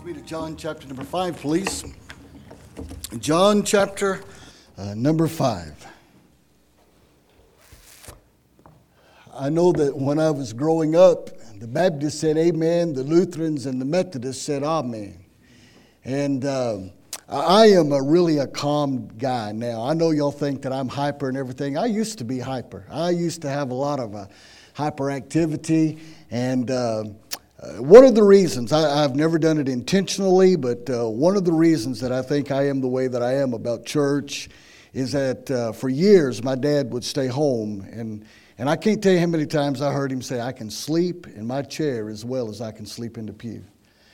with me to John chapter number 5, please. John chapter number 5. I know that when I was growing up, the Baptists said amen, the Lutherans and the Methodists said amen. And I am really a calm guy now. I know y'all think that I'm hyper and everything. I used to be hyper. I used to have a lot of hyperactivity, and one of the reasons, I've never done it intentionally, but one of the reasons that I think I am the way that I am about church is that for years my dad would stay home, and I can't tell you how many times I heard him say, I can sleep in my chair as well as I can sleep in the pew.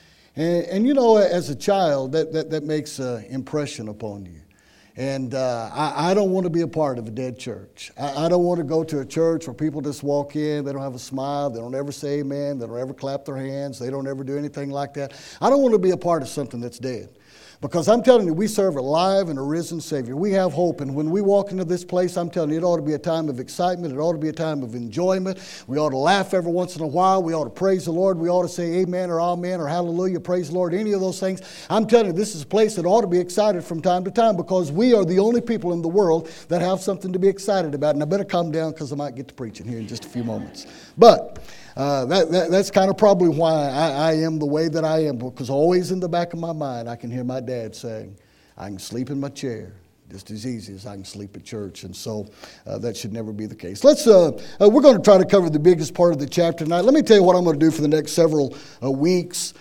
And you know, as a child, that makes an impression upon you. And I don't want to be a part of a dead church. I don't want to go to a church where people just walk in, they don't have a smile, they don't ever say amen, they don't ever clap their hands, they don't ever do anything like that. I don't want to be a part of something that's dead. Because I'm telling you, we serve a live and a risen Savior. We have hope, and when we walk into this place, I'm telling you, it ought to be a time of excitement. It ought to be a time of enjoyment. We ought to laugh every once in a while. We ought to praise the Lord. We ought to say amen or amen or hallelujah, praise the Lord, any of those things. I'm telling you, this is a place that ought to be excited from time to time because we are the only people in the world that have something to be excited about. And I better calm down because I might get to preaching here in just a few moments. But that's kind of probably why I am the way that I am, because always in the back of my mind I can hear my dad saying, I can sleep in my chair just as easy as I can sleep at church. And so that should never be the case. We're going to try to cover the biggest part of the chapter tonight. Let me tell you what I'm going to do for the next several weeks.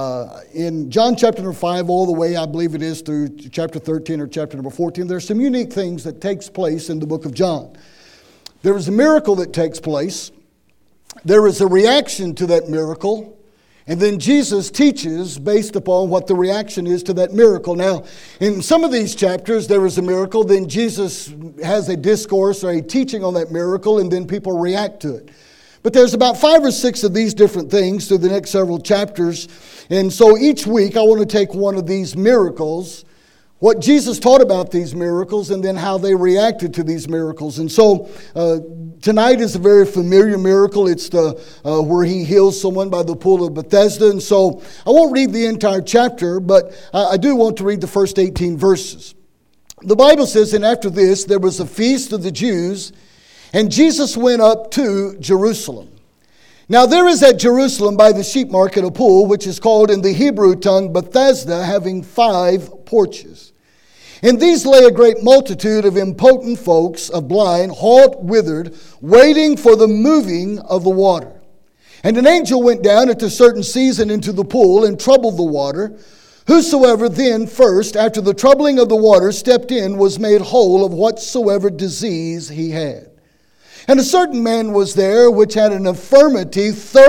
In John chapter number 5 all the way, I believe it is, through chapter 13 or chapter number 14, there's some unique things that takes place in the book of John. There is a miracle that takes place. There is a reaction to that miracle, and then Jesus teaches based upon what the reaction is to that miracle. Now, in some of these chapters, there is a miracle, then Jesus has a discourse or a teaching on that miracle, and then people react to it. But there's about 5 or 6 of these different things through the next several chapters, and so each week I want to take one of these miracles, what Jesus taught about these miracles, and then how they reacted to these miracles. And so tonight is a very familiar miracle. It's the where he heals someone by the pool of Bethesda. And so I won't read the entire chapter, but I do want to read the first 18 verses. The Bible says, and after this there was a feast of the Jews, and Jesus went up to Jerusalem. Now there is at Jerusalem by the sheep market a pool, which is called in the Hebrew tongue Bethesda, having 5 porches. In these lay a great multitude of impotent folks, of blind, halt, withered, waiting for the moving of the water. And an angel went down at a certain season into the pool and troubled the water. Whosoever then first, after the troubling of the water, stepped in, was made whole of whatsoever disease he had. And a certain man was there which had an infirmity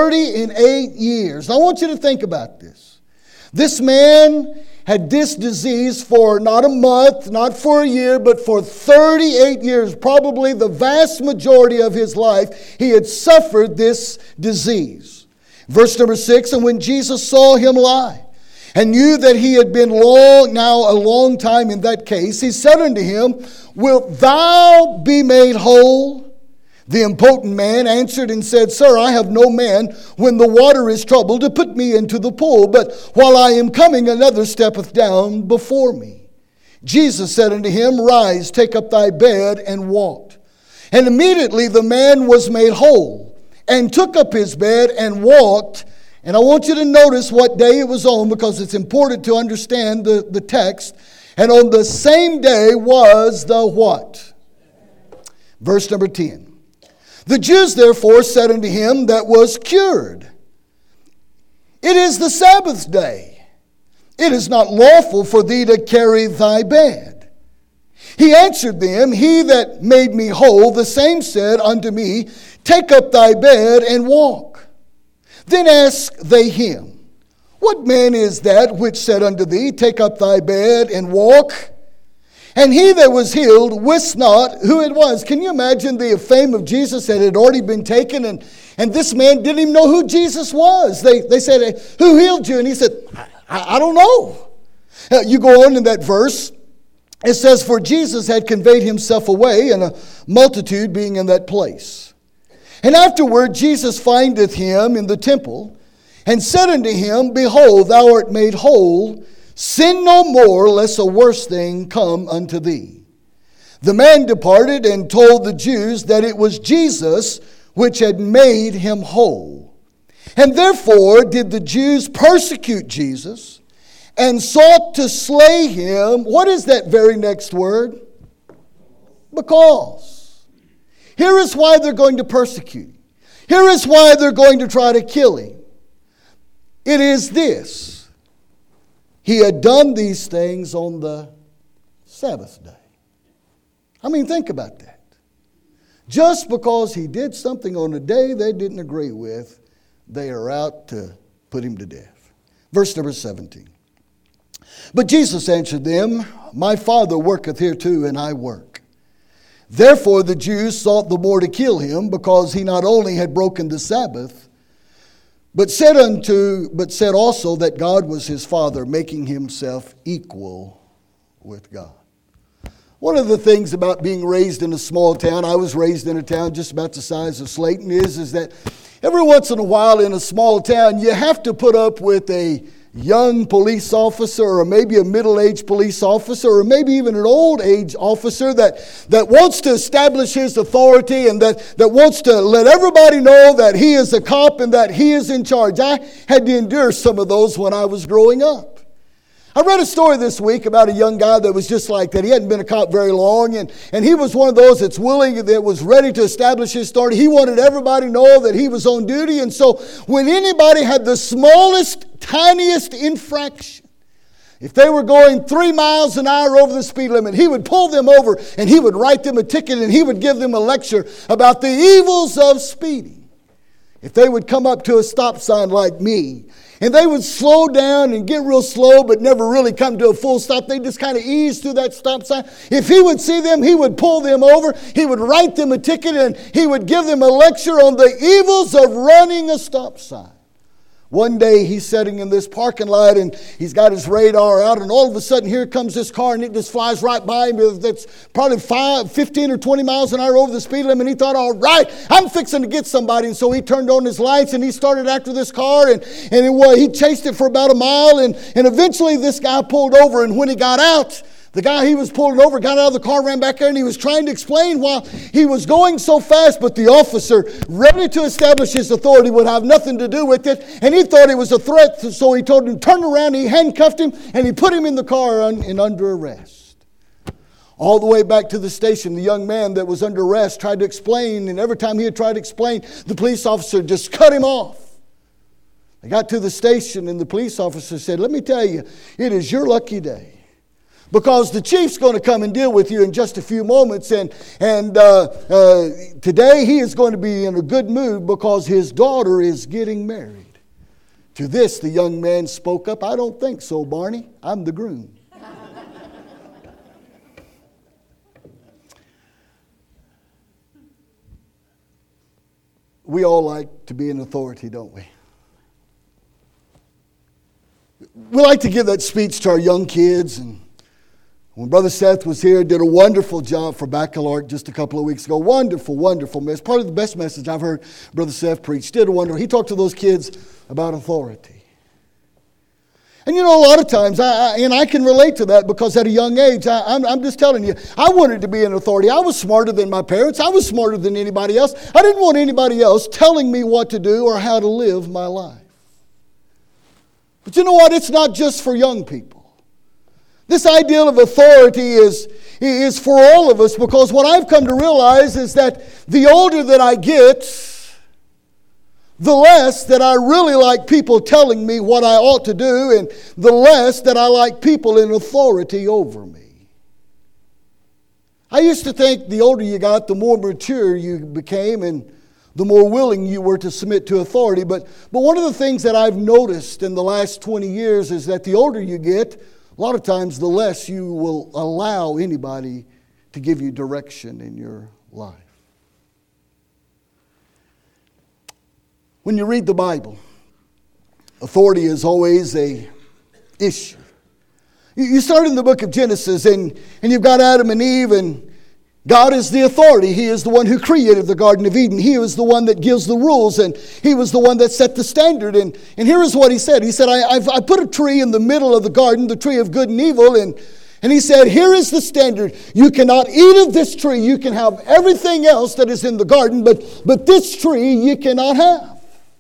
38 years. Now I want you to think about this. This man had this disease for not a month, not for a year, but for 38 years. Probably the vast majority of his life, he had suffered this disease. Verse number 6, and when Jesus saw him lie, and knew that he had been a long time in that case, he said unto him, Wilt thou be made whole? The impotent man answered and said, Sir, I have no man when the water is troubled to put me into the pool, but while I am coming, another steppeth down before me. Jesus said unto him, Rise, take up thy bed, and walk. And immediately the man was made whole, and took up his bed, and walked. And I want you to notice what day it was on, because it's important to understand the text. And on the same day was the what? Verse number 10. The Jews therefore said unto him that was cured, It is the Sabbath day. It is not lawful for thee to carry thy bed. He answered them, He that made me whole, the same said unto me, Take up thy bed and walk. Then asked they him, What man is that which said unto thee, Take up thy bed and walk? And he that was healed wist not who it was. Can you imagine the fame of Jesus that had already been taken? And this man didn't even know who Jesus was. They said, Who healed you? And he said, I don't know. You go on in that verse. It says, For Jesus had conveyed himself away, and a multitude being in that place. And afterward Jesus findeth him in the temple, and said unto him, Behold, thou art made whole. Sin no more, lest a worse thing come unto thee. The man departed and told the Jews that it was Jesus which had made him whole. And therefore did the Jews persecute Jesus and sought to slay him. What is that very next word? Because. Here is why they're going to persecute him. Here is why they're going to try to kill him. It is this. He had done these things on the Sabbath day. I mean, think about that. Just because he did something on a day they didn't agree with, they are out to put him to death. Verse number 17. But Jesus answered them, My Father worketh hereto, and I work. Therefore the Jews sought the more to kill him, because he not only had broken the Sabbath, but said also that God was his Father, making himself equal with God. One of the things about being raised in a small town, I was raised in a town just about the size of Slayton, is that every once in a while in a small town, you have to put up with a young police officer, or maybe a middle-aged police officer, or maybe even an old-age officer that wants to establish his authority and that wants to let everybody know that he is a cop and that he is in charge. I had to endure some of those when I was growing up. I read a story this week about a young guy that was just like that. He hadn't been a cop very long, and he was one of those that was ready to establish his authority. He wanted everybody to know that he was on duty, and so when anybody had the smallest, tiniest infraction, if they were going 3 miles an hour over the speed limit, he would pull them over and he would write them a ticket and he would give them a lecture about the evils of speeding. If they would come up to a stop sign like me, and they would slow down and get real slow but never really come to a full stop, they just kind of ease through that stop sign. If he would see them, he would pull them over, he would write them a ticket, and he would give them a lecture on the evils of running a stop sign. One day he's sitting in this parking lot and he's got his radar out, and all of a sudden here comes this car and it just flies right by him. That's probably 15 or 20 miles an hour over the speed limit. And he thought, all right, I'm fixing to get somebody. And so he turned on his lights and he started after this car, and he chased it for about a mile, and eventually this guy pulled over. And when he got out, the guy he was pulling over got out of the car, ran back there, and he was trying to explain why he was going so fast, but the officer, ready to establish his authority, would have nothing to do with it, and he thought it was a threat, so he told him to turn around, he handcuffed him, and he put him in the car and under arrest. All the way back to the station, the young man that was under arrest tried to explain, and every time he had tried to explain, the police officer just cut him off. They got to the station, and the police officer said, let me tell you, it is your lucky day. Because the chief's going to come and deal with you in just a few moments. And today he is going to be in a good mood because his daughter is getting married. To this, the young man spoke up, I don't think so, Barney. I'm the groom. We all like to be in authority, don't we? We like to give that speech to our young kids. And when Brother Seth was here, did a wonderful job for Baccalaureate just a couple of weeks ago. Wonderful, wonderful message. Probably the best message I've heard Brother Seth preach. Did a wonderful. He talked to those kids about authority. And you know, a lot of times, I can relate to that because at a young age, I'm just telling you, I wanted to be an authority. I was smarter than my parents. I was smarter than anybody else. I didn't want anybody else telling me what to do or how to live my life. But you know what? It's not just for young people. This ideal of authority is for all of us, because what I've come to realize is that the older that I get, the less that I really like people telling me what I ought to do, and the less that I like people in authority over me. I used to think the older you got, the more mature you became, and the more willing you were to submit to authority. But one of the things that I've noticed in the last 20 years is that the older you get, a lot of times the less you will allow anybody to give you direction in your life. When you read the Bible, authority is always an issue. You start in the book of Genesis, and you've got Adam and Eve, and God is the authority. He is the one who created the Garden of Eden. He was the one that gives the rules, and He was the one that set the standard. And here is what He said. He said, I put a tree in the middle of the garden, the tree of good and evil, and He said, here is the standard. You cannot eat of this tree. You can have everything else that is in the garden, but this tree you cannot have.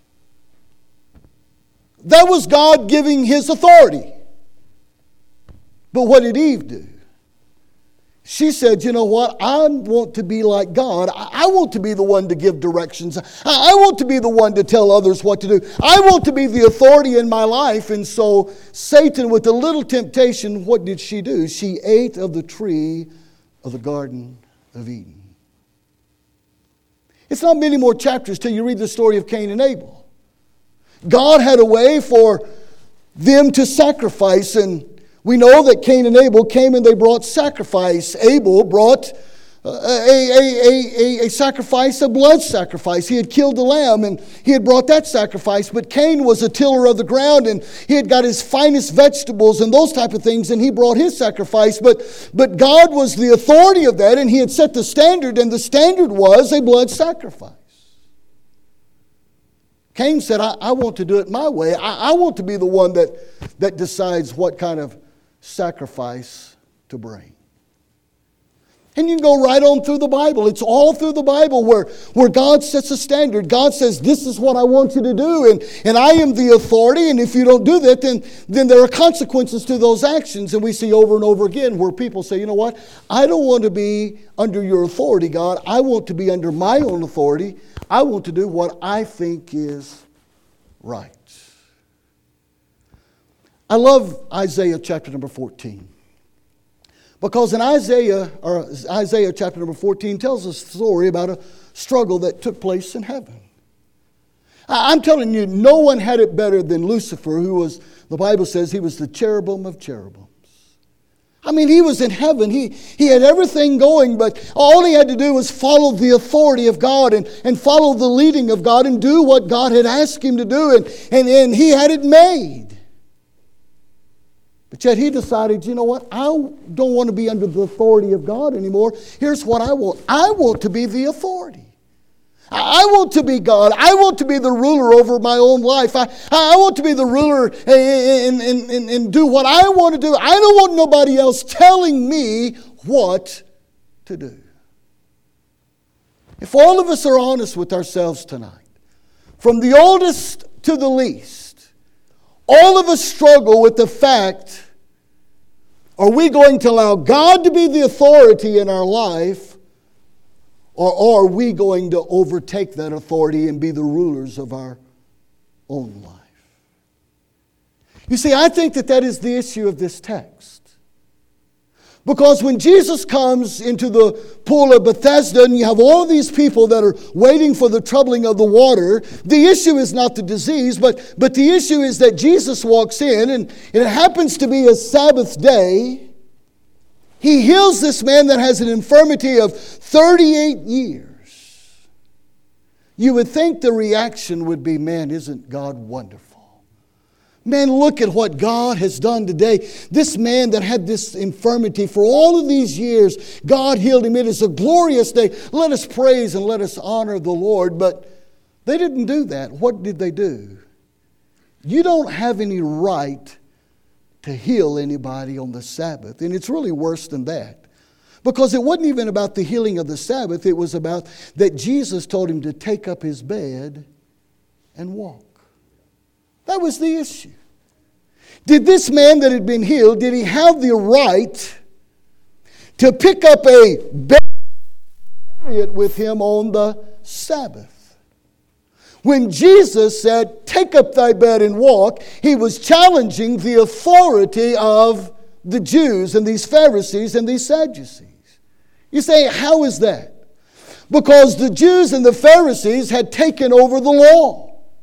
That was God giving His authority. But what did Eve do? She said, you know what? I want to be like God. I want to be the one to give directions. I want to be the one to tell others what to do. I want to be the authority in my life. And so Satan, with a little temptation, what did she do? She ate of the tree of the Garden of Eden. It's not many more chapters till you read the story of Cain and Abel. God had a way for them to sacrifice, and we know that Cain and Abel came and they brought sacrifice. Abel brought a sacrifice, a blood sacrifice. He had killed a lamb and he had brought that sacrifice. But Cain was a tiller of the ground and he had got his finest vegetables and those type of things, and he brought his sacrifice. But God was the authority of that, and He had set the standard, and the standard was a blood sacrifice. Cain said, I want to do it my way. I want to be the one that decides what kind of sacrifice to bring. And you can go right on through the Bible. It's all through the Bible where God sets a standard. God says, this is what I want you to do, and I am the authority, and if you don't do that, then there are consequences to those actions. And we see over and over again where people say, you know what? I don't want to be under your authority, God. I want to be under my own authority. I want to do what I think is right. I love Isaiah chapter number 14. Because in Isaiah chapter number 14 tells us a story about a struggle that took place in heaven. I'm telling you, no one had it better than Lucifer, who was, the Bible says, he was the cherubim of cherubims. I mean, he was in heaven. He had everything going, but all he had to do was follow the authority of God and follow the leading of God and do what God had asked him to do, and he had it made. But yet he decided, you know what? I don't want to be under the authority of God anymore. Here's what I want. I want to be the authority. I want to be God. I want to be the ruler over my own life. I want to be the ruler and do what I want to do. I don't want nobody else telling me what to do. If all of us are honest with ourselves tonight, from the oldest to the least, all of us struggle with the fact, are we going to allow God to be the authority in our life, or are we going to overtake that authority and be the rulers of our own life? You see, I think that is the issue of this text. Because when Jesus comes into the pool of Bethesda and you have all of these people that are waiting for the troubling of the water, the issue is not the disease, but the issue is that Jesus walks in, and it happens to be a Sabbath day. He heals this man that has an infirmity of 38 years. You would think the reaction would be, man, isn't God wonderful? Man, look at what God has done today. This man that had this infirmity for all of these years, God healed him. It is a glorious day. Let us praise and let us honor the Lord. But they didn't do that. What did they do? You don't have any right to heal anybody on the Sabbath. And it's really worse than that. Because it wasn't even about the healing of the Sabbath. It was about that Jesus told him to take up his bed and walk. That was the issue. Did this man that had been healed, did he have the right to pick up a bed with him on the Sabbath? When Jesus said, take up thy bed and walk, he was challenging the authority of the Jews and these Pharisees and these Sadducees. You say, how is that? Because the Jews and the Pharisees had taken over the law.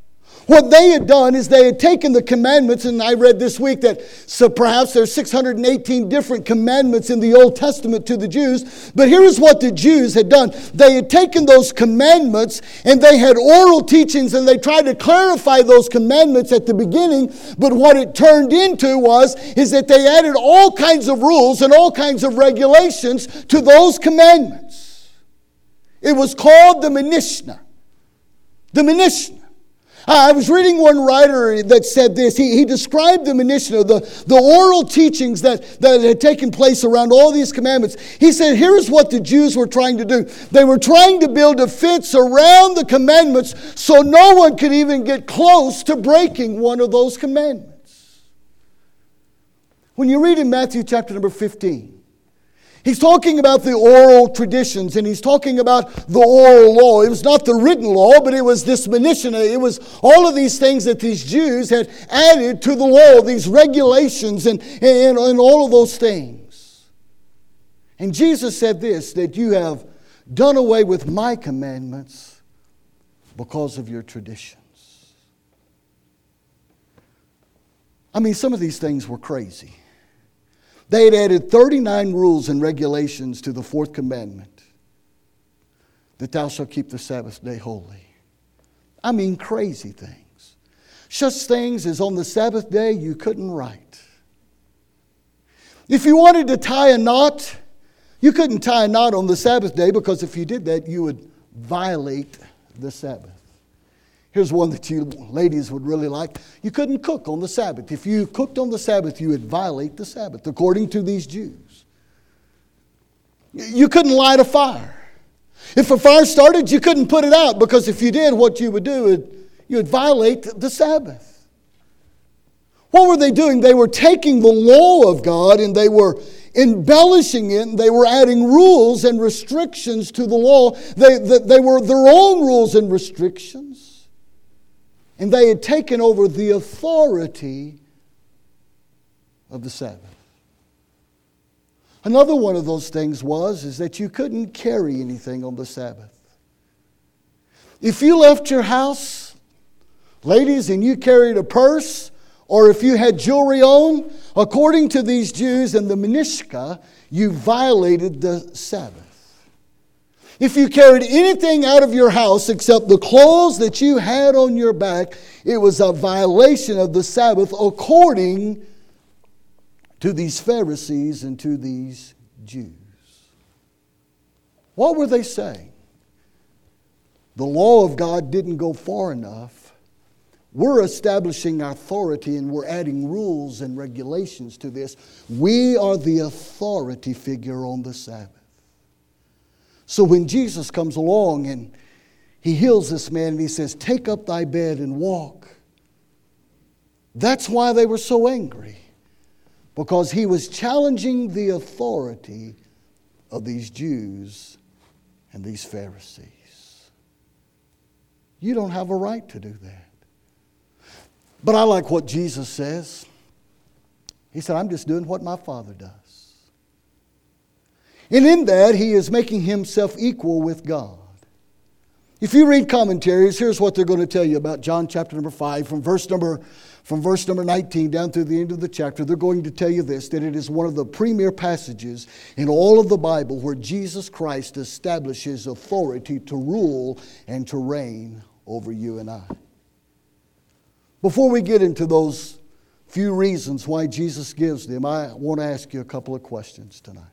What they had done is they had taken the commandments, and I read this week that so perhaps there's 618 different commandments in the Old Testament to the Jews. But here is what the Jews had done. They had taken those commandments and they had oral teachings and they tried to clarify those commandments at the beginning. But what it turned into is that they added all kinds of rules and all kinds of regulations to those commandments. It was called the Mishnah. The Mishnah. I was reading one writer that said this. He described the Mishnah, the oral teachings that had taken place around all these commandments. He said, here's what the Jews were trying to do. They were trying to build a fence around the commandments so no one could even get close to breaking one of those commandments. When you read in Matthew chapter number 15, he's talking about the oral traditions and he's talking about the oral law. It was not the written law, but it was this Mishnah. It was all of these things that these Jews had added to the law, these regulations and all of those things. And Jesus said this, that you have done away with my commandments because of your traditions. I mean, some of these things were crazy. They had added 39 rules and regulations to the fourth commandment, that thou shalt keep the Sabbath day holy. I mean, crazy things. Such things as on the Sabbath day you couldn't write. If you wanted to tie a knot, you couldn't tie a knot on the Sabbath day, because if you did that, you would violate the Sabbath. Here's one that you ladies would really like. You couldn't cook on the Sabbath. If you cooked on the Sabbath, you would violate the Sabbath, according to these Jews. You couldn't light a fire. If a fire started, you couldn't put it out, because if you did, what you would do, you would violate the Sabbath. What were they doing? They were taking the law of God and they were embellishing it, and they were adding rules and restrictions to the law. They were their own rules and restrictions. And they had taken over the authority of the Sabbath. Another one of those things is that you couldn't carry anything on the Sabbath. If you left your house, ladies, and you carried a purse, or if you had jewelry on, according to these Jews and the Mishnah, you violated the Sabbath. If you carried anything out of your house except the clothes that you had on your back, it was a violation of the Sabbath according to these Pharisees and to these Jews. What were they saying? The law of God didn't go far enough. We're establishing authority and we're adding rules and regulations to this. We are the authority figure on the Sabbath. So when Jesus comes along and he heals this man and he says, take up thy bed and walk. That's why they were so angry. Because he was challenging the authority of these Jews and these Pharisees. You don't have a right to do that. But I like what Jesus says. He said, I'm just doing what my Father does. And in that, he is making himself equal with God. If you read commentaries, here's what they're going to tell you about John chapter number 5, from verse number 19 down through the end of the chapter. They're going to tell you this, that it is one of the premier passages in all of the Bible where Jesus Christ establishes authority to rule and to reign over you and I. Before we get into those few reasons why Jesus gives them, I want to ask you a couple of questions tonight.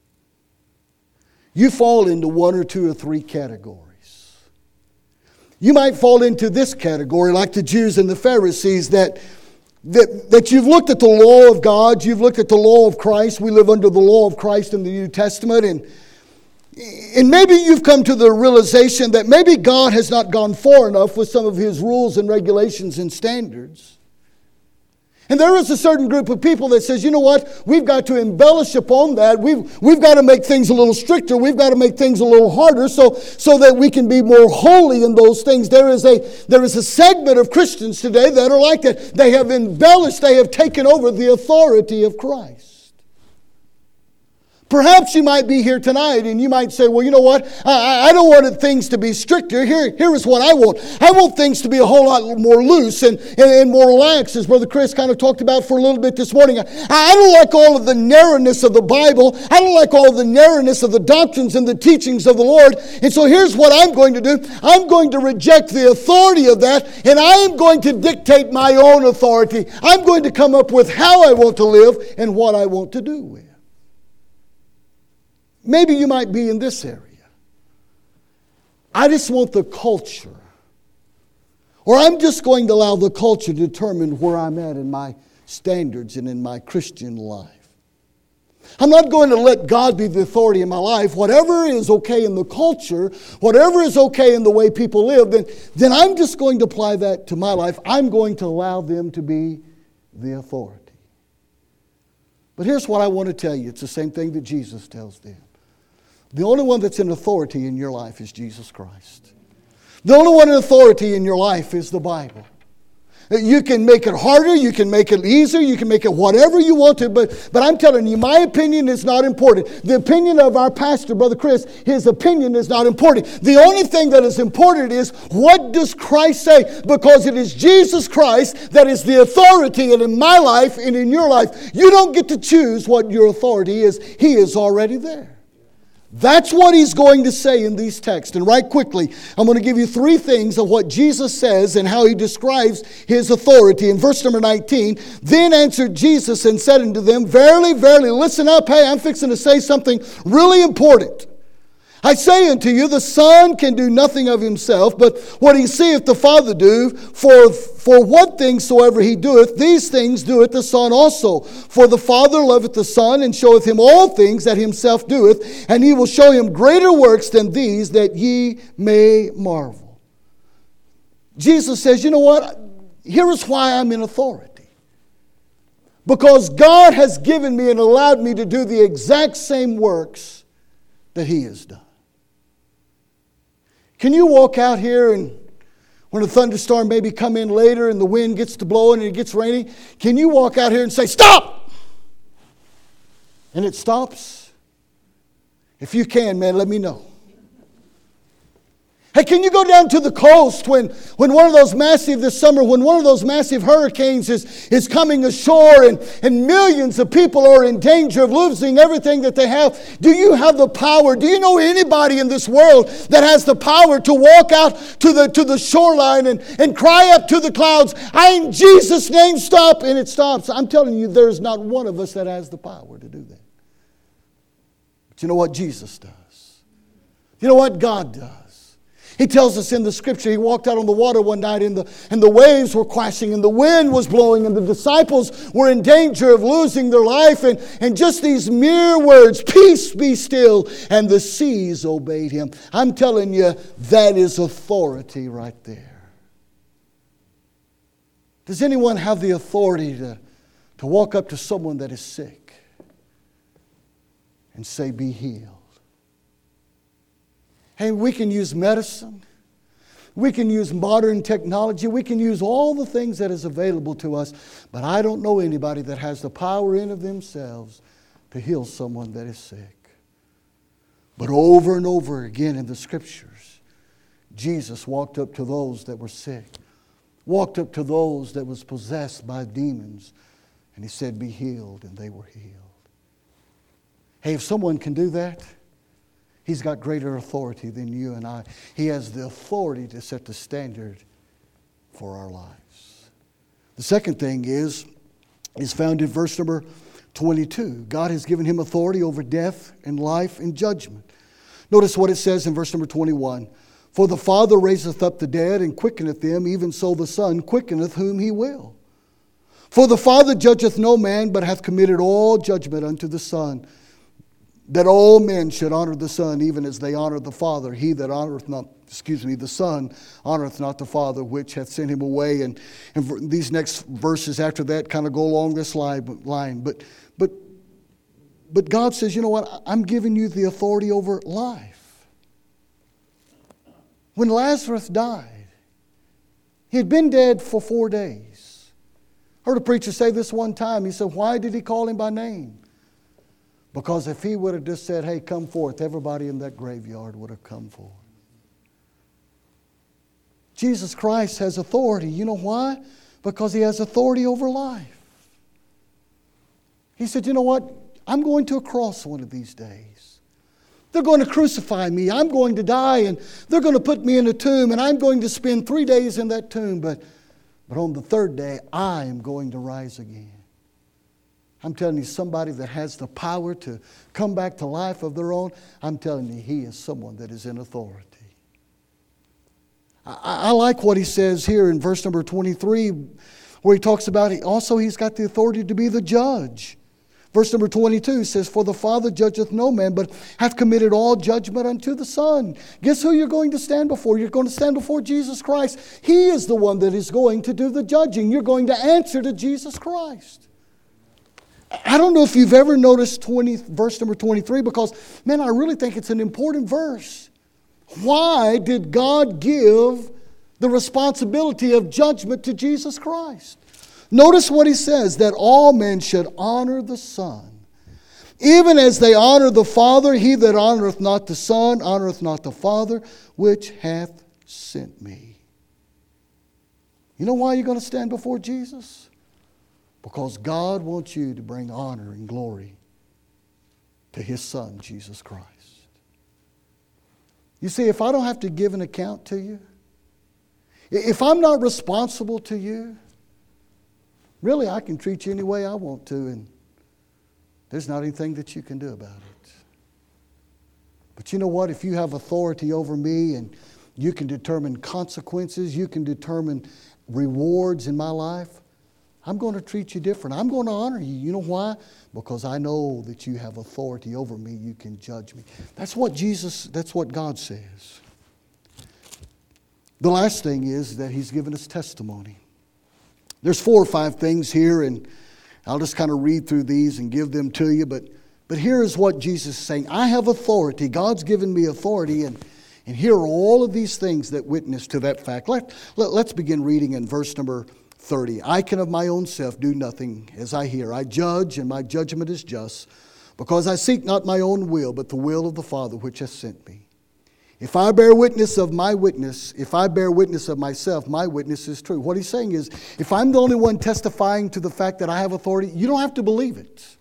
You fall into one or two or three categories. You might fall into this category like the Jews and the Pharisees, that you've looked at the law of God, you've looked at the law of Christ. We live under the law of Christ in the New Testament, and maybe you've come to the realization that maybe God has not gone far enough with some of his rules and regulations and standards. And there is a certain group of people that says, you know what, we've got to embellish upon that. We've got to make things a little stricter. We've got to make things a little harder so that we can be more holy in those things. There is a segment of Christians today that are like that. They have embellished, they have taken over the authority of Christ. Perhaps you might be here tonight and you might say, well, you know what? I don't want things to be stricter. Here is what I want. I want things to be a whole lot more loose and more lax, as Brother Chris kind of talked about for a little bit this morning. I don't like all of the narrowness of the Bible. I don't like all of the narrowness of the doctrines and the teachings of the Lord. And so here's what I'm going to do. I'm going to reject the authority of that, and I am going to dictate my own authority. I'm going to come up with how I want to live and what I want to do with. Maybe you might be in this area. I just want the culture. Or I'm just going to allow the culture to determine where I'm at in my standards and in my Christian life. I'm not going to let God be the authority in my life. Whatever is okay in the culture, whatever is okay in the way people live, then I'm just going to apply that to my life. I'm going to allow them to be the authority. But here's what I want to tell you. It's the same thing that Jesus tells them. The only one that's in authority in your life is Jesus Christ. The only one in authority in your life is the Bible. You can make it harder, you can make it easier, you can make it whatever you want to, but I'm telling you, my opinion is not important. The opinion of our pastor, Brother Chris, his opinion is not important. The only thing that is important is, what does Christ say? Because it is Jesus Christ that is the authority, and in my life and in your life, you don't get to choose what your authority is. He is already there. That's what he's going to say in these texts. And right quickly, I'm going to give you 3 things of what Jesus says and how he describes his authority. In verse number 19, then answered Jesus and said unto them, verily, verily, listen up. Hey, I'm fixing to say something really important. I say unto you, the Son can do nothing of himself, but what he seeth the Father do, for what things soever he doeth, these things doeth the Son also. For the Father loveth the Son, and showeth him all things that himself doeth, and he will show him greater works than these, that ye may marvel. Jesus says, you know what? Here is why I'm in authority. Because God has given me and allowed me to do the exact same works that he has done. Can you walk out here and when a thunderstorm maybe come in later and the wind gets to blowing and it gets rainy, can you walk out here and say, stop? And it stops? If you can, man, let me know. Hey, can you go down to the coast when one of those massive, this summer, when one of those massive hurricanes is coming ashore and millions of people are in danger of losing everything that they have? Do you have the power? Do you know anybody in this world that has the power to walk out to the shoreline and cry up to the clouds, I in Jesus' name stop, and it stops? I'm telling you, there's not one of us that has the power to do that. But you know what Jesus does? You know what God does? He tells us in the scripture, he walked out on the water one night and the waves were crashing and the wind was blowing and the disciples were in danger of losing their life. And just these mere words, peace be still, and the seas obeyed him. I'm telling you, that is authority right there. Does anyone have the authority to walk up to someone that is sick and say, be healed? Hey, we can use medicine. We can use modern technology. We can use all the things that is available to us. But I don't know anybody that has the power in of themselves to heal someone that is sick. But over and over again in the scriptures, Jesus walked up to those that were sick, walked up to those that was possessed by demons, and he said, be healed, and they were healed. Hey, if someone can do that, he's got greater authority than you and I. He has the authority to set the standard for our lives. The second thing is found in verse number 22. God has given him authority over death and life and judgment. Notice what it says in verse number 21. For the Father raiseth up the dead and quickeneth them, even so the Son quickeneth whom he will. For the Father judgeth no man, but hath committed all judgment unto the Son, that all men should honor the Son, even as they honor the Father. He that honoreth not, the Son honoreth not the Father, which hath sent him away. And these next verses after that kind of go along this line. But God says, you know what? I'm giving you the authority over life. When Lazarus died, he had been dead for 4 days. I heard a preacher say this one time. He said, why did he call him by name? Because if he would have just said, hey, come forth, everybody in that graveyard would have come forth. Jesus Christ has authority. You know why? Because he has authority over life. He said, you know what? I'm going to a cross one of these days. They're going to crucify me. I'm going to die, and they're going to put me in a tomb, and I'm going to spend 3 days in that tomb. But on the third day, I am going to rise again. I'm telling you, somebody that has the power to come back to life of their own, I'm telling you, he is someone that is in authority. I like what he says here in verse number 23, where he talks about he's got the authority to be the judge. Verse number 22 says, for the Father judgeth no man, but hath committed all judgment unto the Son. Guess who you're going to stand before? You're going to stand before Jesus Christ. He is the one that is going to do the judging. You're going to answer to Jesus Christ. I don't know if you've ever noticed verse number 23, because, man, I really think it's an important verse. Why did God give the responsibility of judgment to Jesus Christ? Notice what he says, that all men should honor the Son. Even as they honor the Father, he that honoreth not the Son honoreth not the Father which hath sent me. You know why you're going to stand before Jesus? Because God wants you to bring honor and glory to his Son, Jesus Christ. You see, if I don't have to give an account to you, if I'm not responsible to you, really I can treat you any way I want to, and there's not anything that you can do about it. But you know what? If you have authority over me and you can determine consequences, you can determine rewards in my life, I'm going to treat you different. I'm going to honor you. You know why? Because I know that you have authority over me. You can judge me. That's what God says. The last thing is that he's given us testimony. There's 4 or 5 things here, and I'll just kind of read through these and give them to you. But here is what Jesus is saying. I have authority. God's given me authority, and here are all of these things that witness to that fact. Let's begin reading in verse number 30. I can of my own self do nothing as I hear. I judge, and my judgment is just, because I seek not my own will, but the will of the Father which hath sent me. If I bear witness of my witness, if I bear witness of myself, my witness is true. What he's saying is, if I'm the only one testifying to the fact that I have authority, you don't have to believe it.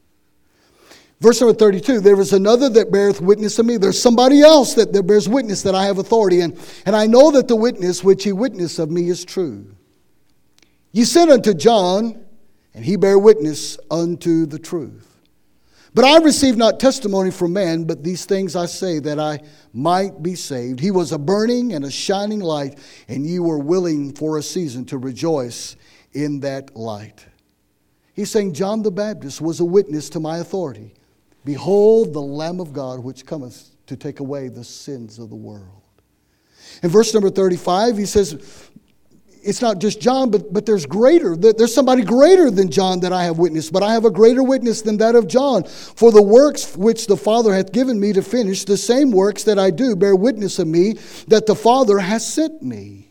Verse number 32, there is another that beareth witness of me. There's somebody else that bears witness that I have authority. And I know that the witness which he witnessed of me is true. Ye sent unto John, and he bare witness unto the truth. But I received not testimony from man, but these things I say, that I might be saved. He was a burning and a shining light, and ye were willing for a season to rejoice in that light. He's saying John the Baptist was a witness to my authority. Behold the Lamb of God, which cometh to take away the sins of the world. In verse number 35, he says, it's not just John, but there's greater. There's somebody greater than John that I have witnessed. But I have a greater witness than that of John. For the works which the Father hath given me to finish, the same works that I do bear witness of me, that the Father hath sent me.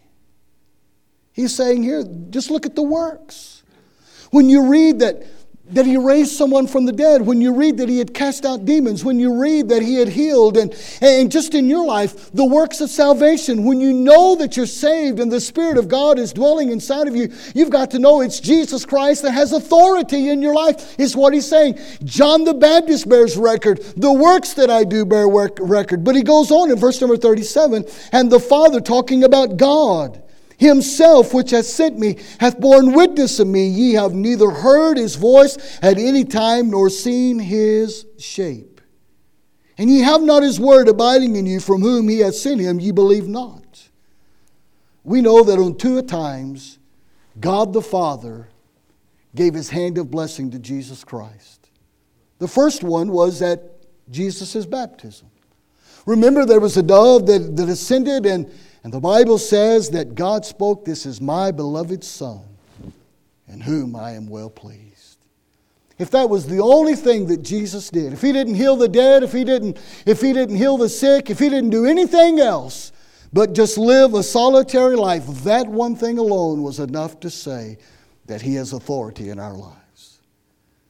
He's saying here, just look at the works. When you read that he raised someone from the dead, when you read that he had cast out demons, when you read that he had healed, and just in your life, the works of salvation, when you know that you're saved and the Spirit of God is dwelling inside of you, you've got to know it's Jesus Christ that has authority in your life, is what he's saying. John the Baptist bears record. The works that I do bear record. But he goes on in verse number 37, and the Father, talking about God Himself which hath sent me hath borne witness of me. Ye have neither heard his voice at any time, nor seen his shape. And ye have not his word abiding in you, from whom he hath sent him, ye believe not. We know that on 2 times, God the Father gave his hand of blessing to Jesus Christ. The first one was at Jesus' baptism. Remember, there was a dove that ascended, and the Bible says that God spoke, "This is my beloved Son, in whom I am well pleased." If that was the only thing that Jesus did, if he didn't heal the dead, if he didn't heal the sick, if he didn't do anything else, but just live a solitary life, that one thing alone was enough to say that he has authority in our lives.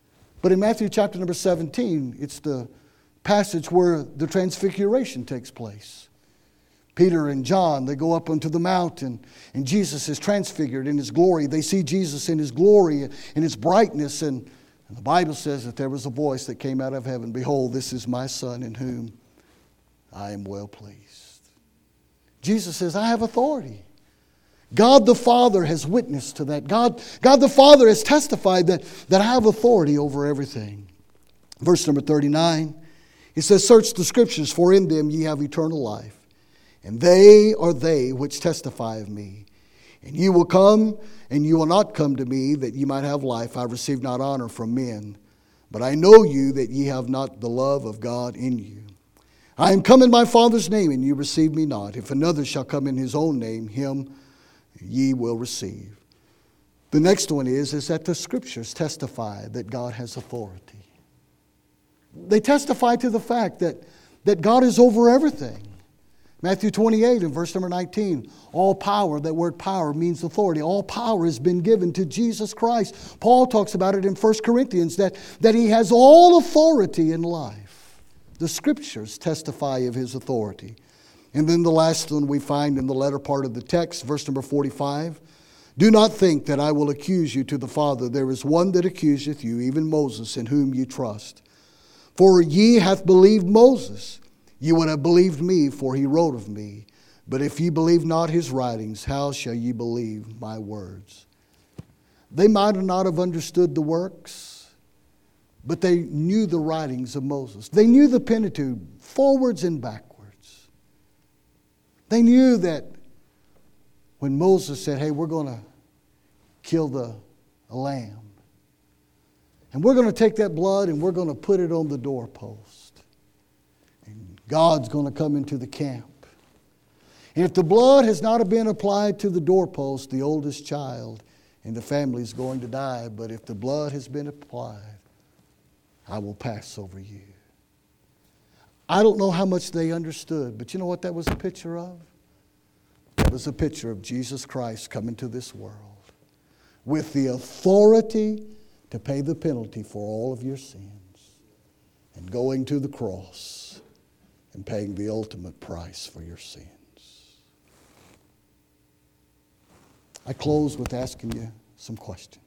But in Matthew chapter number 17, it's the passage where the transfiguration takes place. Peter and John, they go up onto the mountain, and Jesus is transfigured in His glory. They see Jesus in His glory, in His brightness, and the Bible says that there was a voice that came out of heaven, "Behold, this is my Son in whom I am well pleased." Jesus says, I have authority. God the Father has witnessed to that. God the Father has testified that I have authority over everything. Verse number 39, He says, "Search the Scriptures, for in them ye have eternal life. And they are they which testify of me. And ye will come, and you will not come to me, that ye might have life. I receive not honor from men. But I know you, that ye have not the love of God in you. I am come in my Father's name, and ye receive me not. If another shall come in his own name, him ye will receive." The next one is that the Scriptures testify that God has authority. They testify to the fact that God is over everything. Matthew 28 and verse number 19, all power, that word power means authority. All power has been given to Jesus Christ. Paul talks about it in 1 Corinthians that He has all authority in life. The Scriptures testify of His authority. And then the last one we find in the latter part of the text, verse number 45. "Do not think that I will accuse you to the Father. There is one that accuseth you, even Moses, in whom ye trust. For ye hath believed Moses. Ye would have believed me, for he wrote of me. But if ye believe not his writings, how shall ye believe my words?" They might not have understood the works, but they knew the writings of Moses. They knew the Pentateuch, forwards and backwards. They knew that when Moses said, "Hey, we're going to kill a lamb. And we're going to take that blood and we're going to put it on the doorpost. And God's going to come into the camp. And if the blood has not been applied to the doorpost, the oldest child in the family is going to die. But if the blood has been applied, I will pass over you." I don't know how much they understood, but you know what that was a picture of? That was a picture of Jesus Christ coming to this world with the authority to pay the penalty for all of your sins and going to the cross and paying the ultimate price for your sins. I close with asking you some questions.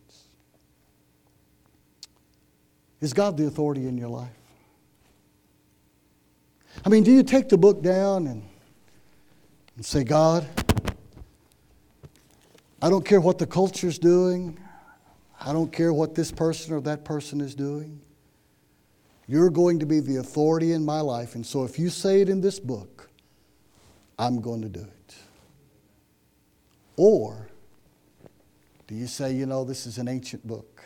Is God the authority in your life? I mean, do you take the book down and say, "God, I don't care what the culture's doing. I don't care what this person or that person is doing. You're going to be the authority in my life. And so if you say it in this book, I'm going to do it." Or do you say, this is an ancient book.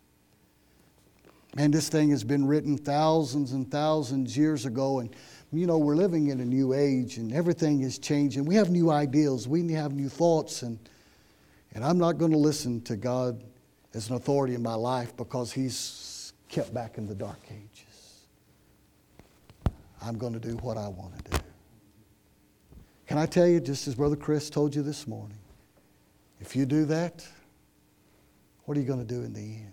Man, this thing has been written thousands and thousands years ago. And, we're living in a new age and everything is changing. We have new ideals. We have new thoughts. And I'm not going to listen to God as an authority in my life because He's kept back in the dark ages. I'm going to do what I want to do. Can I tell you, just as Brother Chris told you this morning, if you do that, what are you going to do in the end?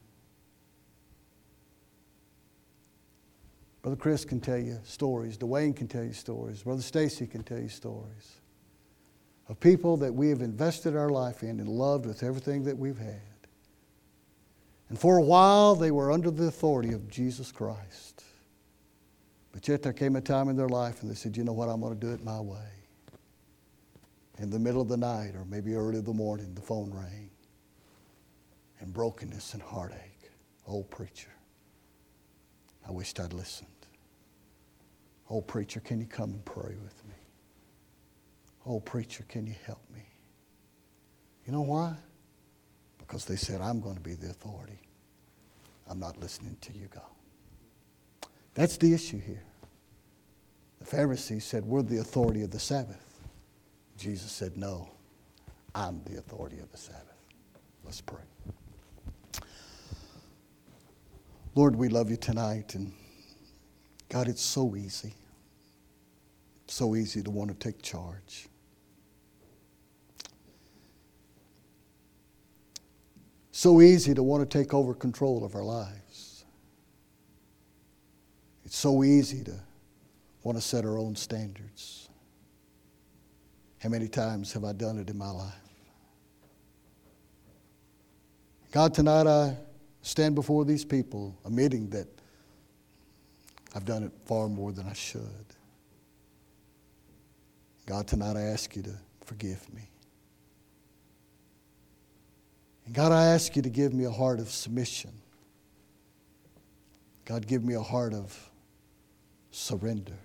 Brother Chris can tell you stories. Dwayne can tell you stories. Brother Stacy can tell you stories of people that we have invested our life in and loved with everything that we've had. And for a while, they were under the authority of Jesus Christ. But yet there came a time in their life and they said, "You know what, I'm going to do it my way." In the middle of the night or maybe early in the morning, the phone rang. And brokenness and heartache. "Oh, preacher, I wished I'd listened. Oh, preacher, can you come and pray with me? Oh, preacher, can you help me?" You know why? Because they said, "I'm going to be the authority. I'm not listening to you, God." That's the issue here. The Pharisees said, "We're the authority of the Sabbath." Jesus said, "No, I'm the authority of the Sabbath." Let's pray. Lord, we love you tonight. And God, it's so easy. So easy to want to take charge. So easy to want to take over control of our lives. It's so easy to want to set our own standards. How many times have I done it in my life? God, tonight I stand before these people admitting that I've done it far more than I should. God, tonight I ask you to forgive me. And God, I ask you to give me a heart of submission. God, give me a heart of surrender.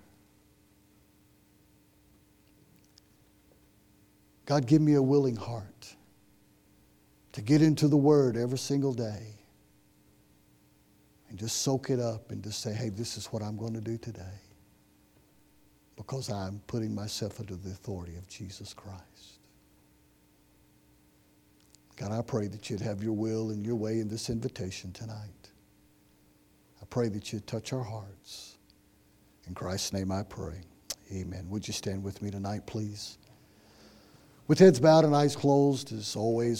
God, give me a willing heart to get into the Word every single day and just soak it up and just say, hey, this is what I'm going to do today because I'm putting myself under the authority of Jesus Christ. God, I pray that you'd have your will and your way in this invitation tonight. I pray that you'd touch our hearts. In Christ's name I pray. Amen. Would you stand with me tonight, please? With heads bowed and eyes closed, as always,